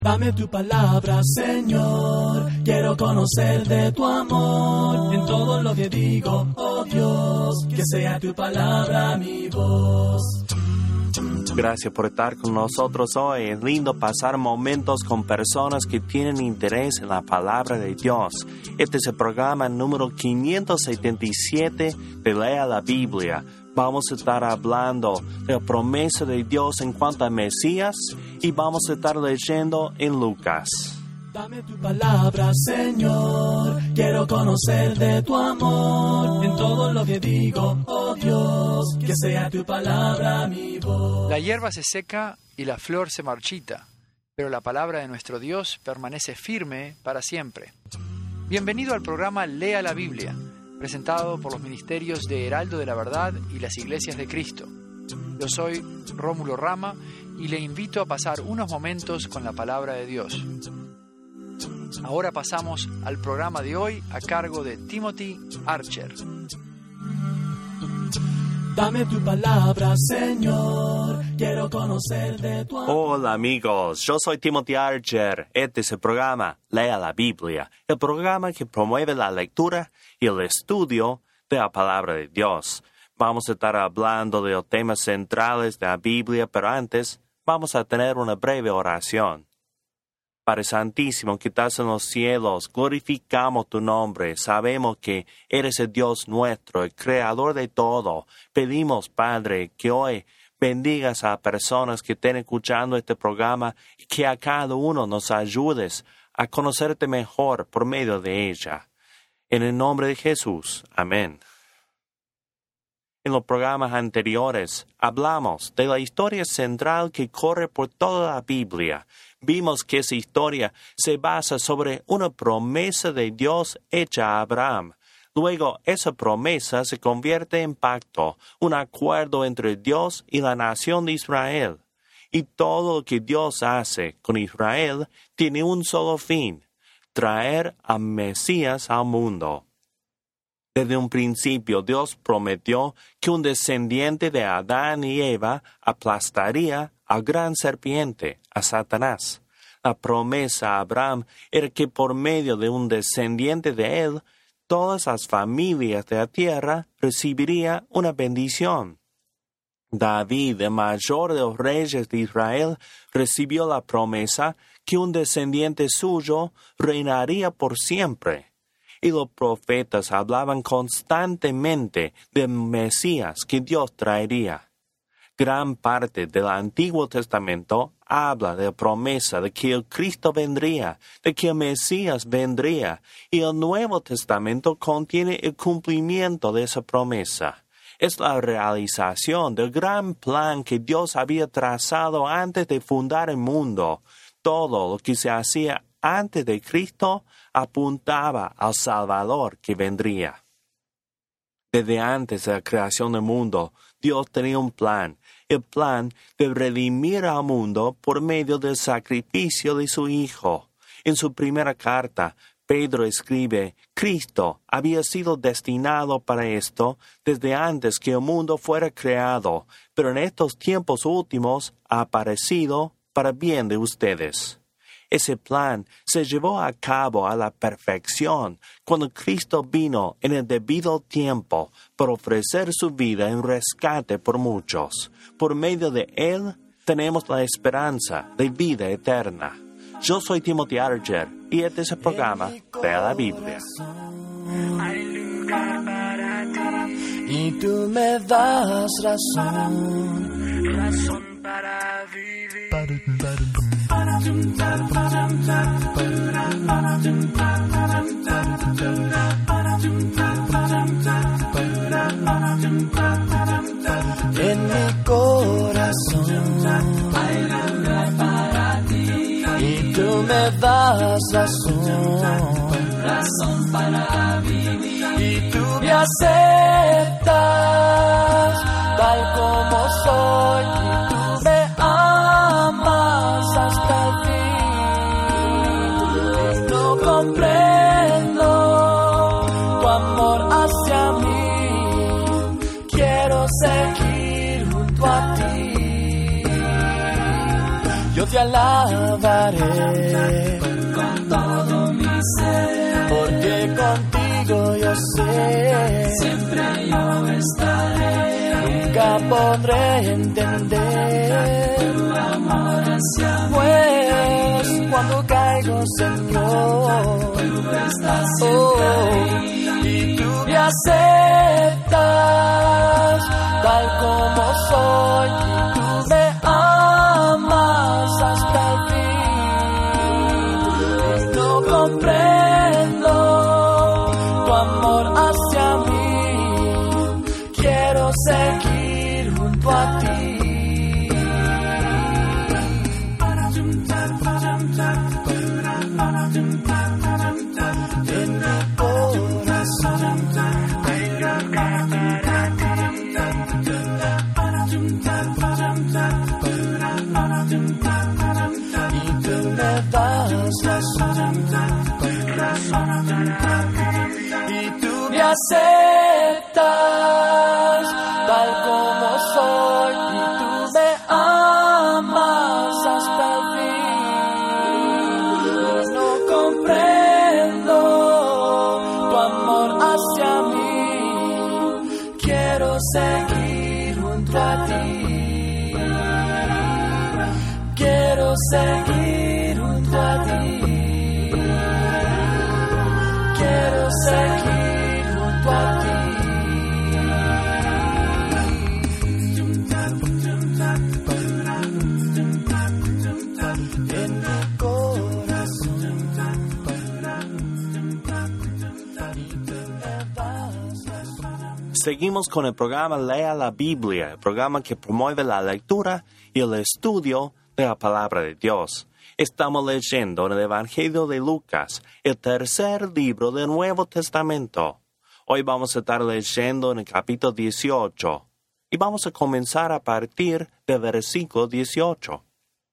Dame tu palabra, Señor, quiero conocer de tu amor. En todo lo que digo, oh Dios, que sea tu palabra mi voz. Gracias por estar con nosotros hoy. Es lindo pasar momentos con personas que tienen interés en la palabra de Dios. Este es el programa número 577 de Lea la Biblia. Vamos a estar hablando de la promesa de Dios en cuanto a Mesías y vamos a estar leyendo en Lucas. Dame tu palabra, Señor, quiero conocer de tu amor. En todo lo que digo, oh Dios, que sea tu palabra mi voz. La hierba se seca y la flor se marchita, pero la palabra de nuestro Dios permanece firme para siempre. Bienvenido al programa Lea la Biblia, presentado por los ministerios de Heraldo de la Verdad y las Iglesias de Cristo. Yo soy Rómulo Rama y le invito a pasar unos momentos con la palabra de Dios. Ahora pasamos al programa de hoy a cargo de Timothy Archer. Dame tu palabra, Señor, quiero conocer de tu amor. Hola amigos, yo soy Timothy Archer. Este es el programa Lea la Biblia, el programa que promueve la lectura y el estudio de la palabra de Dios. Vamos a estar hablando de los temas centrales de la Biblia, pero antes vamos a tener una breve oración. Padre Santísimo, que estás en los cielos, glorificamos tu nombre. Sabemos que eres el Dios nuestro, el creador de todo. Pedimos, Padre, que hoy bendigas a personas que estén escuchando este programa y que a cada uno nos ayudes a conocerte mejor por medio de ella. En el nombre de Jesús. Amén. En los programas anteriores hablamos de la historia central que corre por toda la Biblia. Vimos que esa historia se basa sobre una promesa de Dios hecha a Abraham. Luego, esa promesa se convierte en pacto, un acuerdo entre Dios y la nación de Israel. Y todo lo que Dios hace con Israel tiene un solo fin: traer a Mesías al mundo. Desde un principio, Dios prometió que un descendiente de Adán y Eva aplastaría al gran serpiente, a Satanás. La promesa a Abraham era que por medio de un descendiente de él, todas las familias de la tierra recibirían una bendición. David, el mayor de los reyes de Israel, recibió la promesa que un descendiente suyo reinaría por siempre. Y los profetas hablaban constantemente del Mesías que Dios traería. Gran parte del Antiguo Testamento habla de la promesa de que el Cristo vendría, de que el Mesías vendría, y el Nuevo Testamento contiene el cumplimiento de esa promesa. Es la realización del gran plan que Dios había trazado antes de fundar el mundo. Todo lo que se hacía antes de Cristo apuntaba al Salvador que vendría. Desde antes de la creación del mundo, Dios tenía un plan, el plan de redimir al mundo por medio del sacrificio de su Hijo. En su primera carta, Pedro escribe: Cristo había sido destinado para esto desde antes que el mundo fuera creado, pero en estos tiempos últimos ha aparecido para bien de ustedes. Ese plan se llevó a cabo a la perfección cuando Cristo vino en el debido tiempo para ofrecer su vida en rescate por muchos. Por medio de Él tenemos la esperanza de vida eterna. Yo soy Timothy Archer y este es el programa de la Biblia. Hay lugar para ti y tú me das razón para vivir. En mi corazón hay lugar para ti y tú me das razón para vivir. Y tú me aceptas tal como soy y tú me amas hasta el fin. No comprendo tu amor hacia mí, quiero seguir junto a ti. Yo te alabaré con todo mi ser, porque contigo yo sé, siempre yo estaré. Nunca podré entender tu amor hacia mí, pues cuando caigo, Señor, tú estás siempre ahí, y tú me aceptas tal como soy, y tú me amas hasta el fin. Y no comprendo tu amor hacia mí, quiero seguir junto a ti. En mi corazón y tú me das razón, y tú me aceptas tal como soy, y tú me amas hasta el fin. No comprendo tu amor hacia mí, quiero seguir junto a ti. Quiero seguir junto a ti. Quiero seguir junto a ti. En mi corazón y tú me das razón. Seguimos con el programa Lea la Biblia, el programa que promueve la lectura y el estudio de la palabra de Dios. Estamos leyendo en el Evangelio de Lucas, el tercer libro del Nuevo Testamento. Hoy vamos a estar leyendo en el capítulo 18 y vamos a comenzar a partir del versículo 18.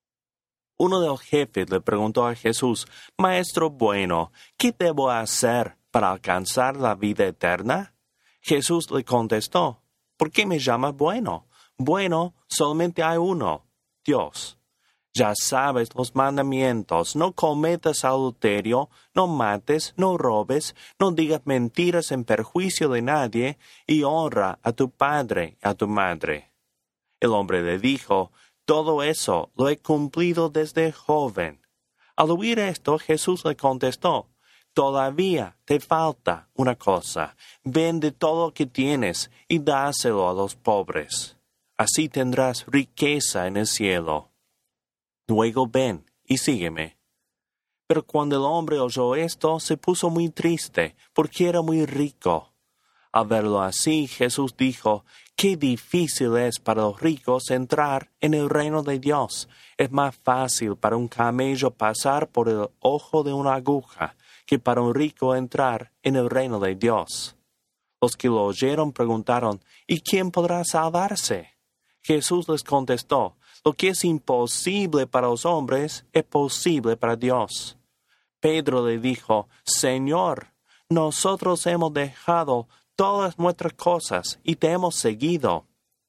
Uno de los jefes le preguntó a Jesús: Maestro bueno, ¿qué debo hacer para alcanzar la vida eterna? Jesús le contestó: ¿Por qué me llamas bueno? Bueno, solamente hay uno, Dios. Ya sabes los mandamientos: no cometas adulterio, no mates, no robes, no digas mentiras en perjuicio de nadie, y honra a tu padre y a tu madre. El hombre le dijo: Todo eso lo he cumplido desde joven. Al oír esto, Jesús le contestó: Todavía te falta una cosa. Vende todo lo que tienes y dáselo a los pobres. Así tendrás riqueza en el cielo. Luego ven y sígueme. Pero cuando el hombre oyó esto, se puso muy triste, porque era muy rico. Al verlo así, Jesús dijo: Qué difícil es para los ricos entrar en el reino de Dios. Es más fácil para un camello pasar por el ojo de una aguja que para un rico entrar en el reino de Dios. Los que lo oyeron preguntaron: ¿Y quién podrá salvarse? Jesús les contestó: Lo que es imposible para los hombres es posible para Dios. Pedro le dijo: Señor, nosotros hemos dejado todas nuestras cosas y te hemos seguido.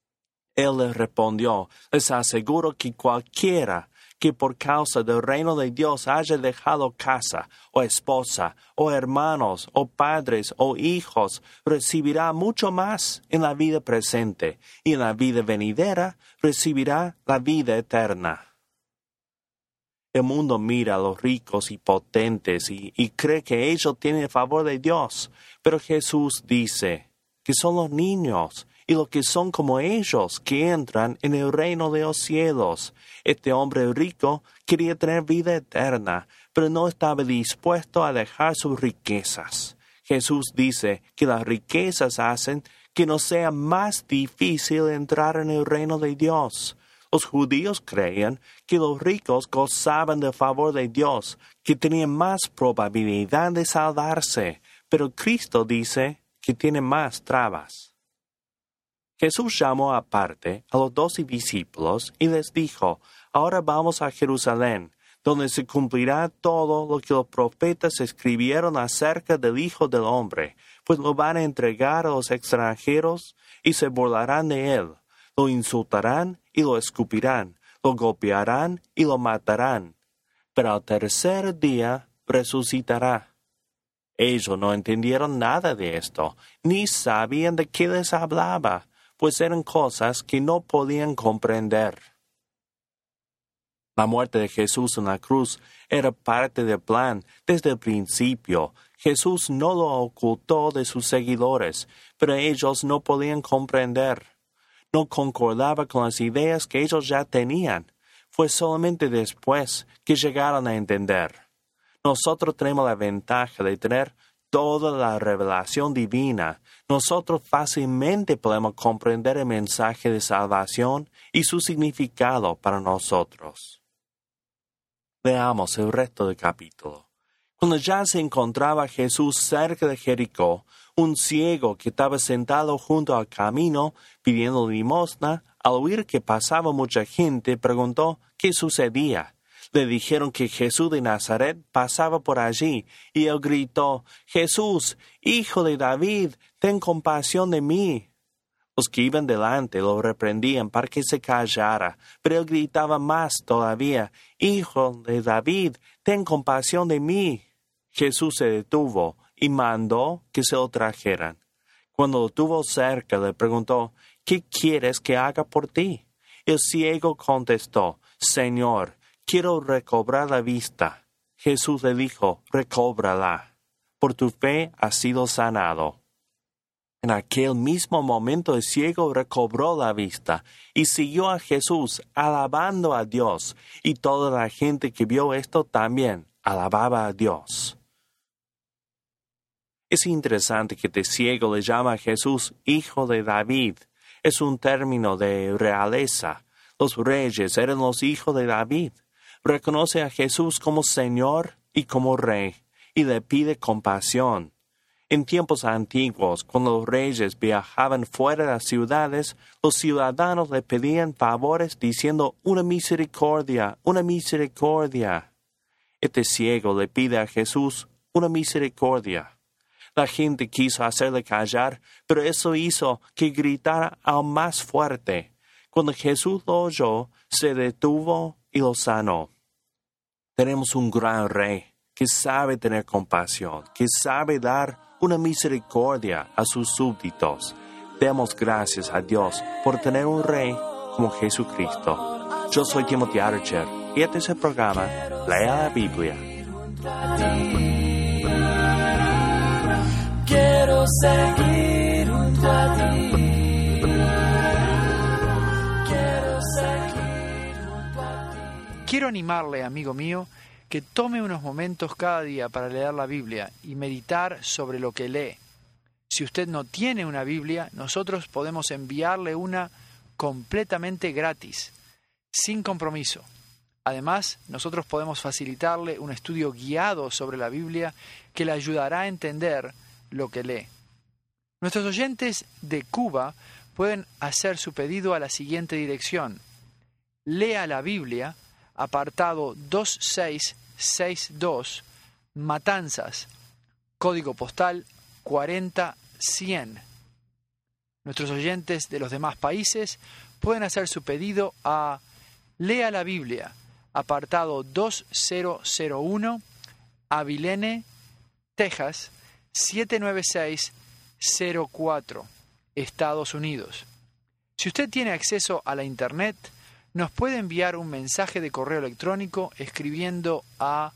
Él les respondió: Les aseguro que cualquiera que por causa del reino de Dios haya dejado casa, o esposa, o hermanos, o padres, o hijos, recibirá mucho más en la vida presente, y en la vida venidera recibirá la vida eterna. El mundo mira a los ricos y potentes y cree que ellos tienen el favor de Dios, pero Jesús dice que son los niños y los que son como ellos que entran en el reino de los cielos. Este hombre rico quería tener vida eterna, pero no estaba dispuesto a dejar sus riquezas. Jesús dice que las riquezas hacen que nos sea más difícil entrar en el reino de Dios. Los judíos creían que los ricos gozaban del favor de Dios, que tenían más probabilidad de salvarse, pero Cristo dice que tiene más trabas. Jesús llamó aparte a los 12 discípulos y les dijo: Ahora vamos a Jerusalén, donde se cumplirá todo lo que los profetas escribieron acerca del Hijo del Hombre, pues lo van a entregar a los extranjeros y se burlarán de él, lo insultarán y lo escupirán, Lo golpearán y lo matarán, pero al tercer día resucitará. Ellos no entendieron nada de esto, ni sabían de qué les hablaba, pues eran cosas que no podían comprender. La muerte de Jesús en la cruz era parte del plan desde el principio. Jesús no lo ocultó de sus seguidores, pero ellos no podían comprender. No concordaba con las ideas que ellos ya tenían. Fue solamente después que llegaron a entender. Nosotros tenemos la ventaja de tener toda la revelación divina. Nosotros fácilmente podemos comprender el mensaje de salvación y su significado para nosotros. Veamos el resto del capítulo. Cuando ya se encontraba Jesús cerca de Jericó, un ciego que estaba sentado junto al camino pidiendo limosna, al oír que pasaba mucha gente, preguntó qué sucedía. Le dijeron que Jesús de Nazaret pasaba por allí, y él gritó: «Jesús, hijo de David, ten compasión de mí». Los que iban delante lo reprendían para que se callara, pero él gritaba más todavía: «Hijo de David, ten compasión de mí». Jesús se detuvo y mandó que se lo trajeran. Cuando lo tuvo cerca, le preguntó: «¿Qué quieres que haga por ti?». El ciego contestó: «Señor, quiero recobrar la vista». Jesús le dijo: «Recóbrala. Por tu fe has sido sanado». En aquel mismo momento el ciego recobró la vista y siguió a Jesús, alabando a Dios, y toda la gente que vio esto también alababa a Dios. Es interesante que este ciego le llama a Jesús hijo de David. Es un término de realeza. Los reyes eran los hijos de David. Reconoce a Jesús como Señor y como Rey, y le pide compasión. En tiempos antiguos, cuando los reyes viajaban fuera de las ciudades, los ciudadanos le pedían favores diciendo: «Una misericordia, una misericordia». Este ciego le pide a Jesús una misericordia. La gente quiso hacerle callar, pero eso hizo que gritara aún más fuerte. Cuando Jesús lo oyó, se detuvo y lo sanó. Tenemos un gran rey que sabe tener compasión, que sabe dar una misericordia a sus súbditos. Demos gracias a Dios por tener un rey como Jesucristo. Yo soy Timothy Archer y este es el programa Lea la Biblia. Quiero seguir junto a ti. Quiero seguir junto a ti. Quiero animarle, amigo mío, que tome unos momentos cada día para leer la Biblia y meditar sobre lo que lee. Si usted no tiene una Biblia, nosotros podemos enviarle una completamente gratis, sin compromiso. Además, nosotros podemos facilitarle un estudio guiado sobre la Biblia que le ayudará a entender lo que lee. Nuestros oyentes de Cuba pueden hacer su pedido a la siguiente dirección: Lea la Biblia, apartado 2662, Matanzas, código postal 40100. Nuestros oyentes de los demás países pueden hacer su pedido a Lea la Biblia, apartado 2001, Abilene, Texas, 79604, Estados Unidos. Si usted tiene acceso a la Internet, nos puede enviar un mensaje de correo electrónico escribiendo a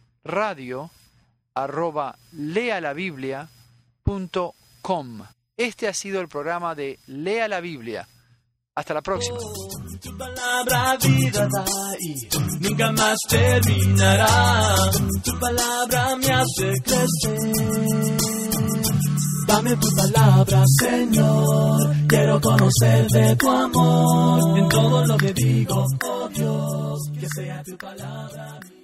radio@lealabiblia.com. Este ha sido el programa de Lea la Biblia. Hasta la próxima. Tu palabra vida da y nunca más terminará. Tu palabra me hace crecer. Dame tu palabra, Señor. Quiero conocer de tu amor. En todo lo que digo, oh Dios, que sea tu palabra.